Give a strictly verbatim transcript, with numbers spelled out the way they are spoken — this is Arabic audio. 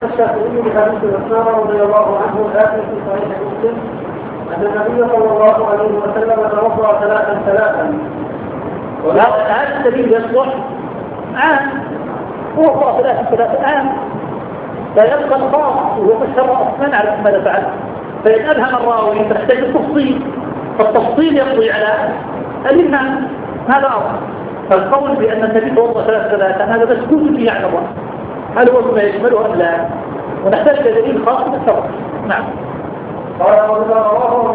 الشافعي بحديث عثمان رضي الله عنه الآتي في صحيح مسلم أن النبي صلى الله عليه وسلم توضأ ثلاثا ثلاثا. هذا الدليل يصلح عام، توضأ ثلاثا ثلاثا عام، لا يبقى الخاص وهو مشترى عثمان على ماذا فعل. فإن أبهم الراوي فنحتاج التفصيل، فالتفصيل يقضي على الإمام. هذا أمر. فالقول بأن النبي توضأ ثلاثا ثلاثا هذا مسكوت فيه عن الله، هل هو بما يشمله أم لا؟ ونحتاج دليل خاص بالتفصيل. نعم. قال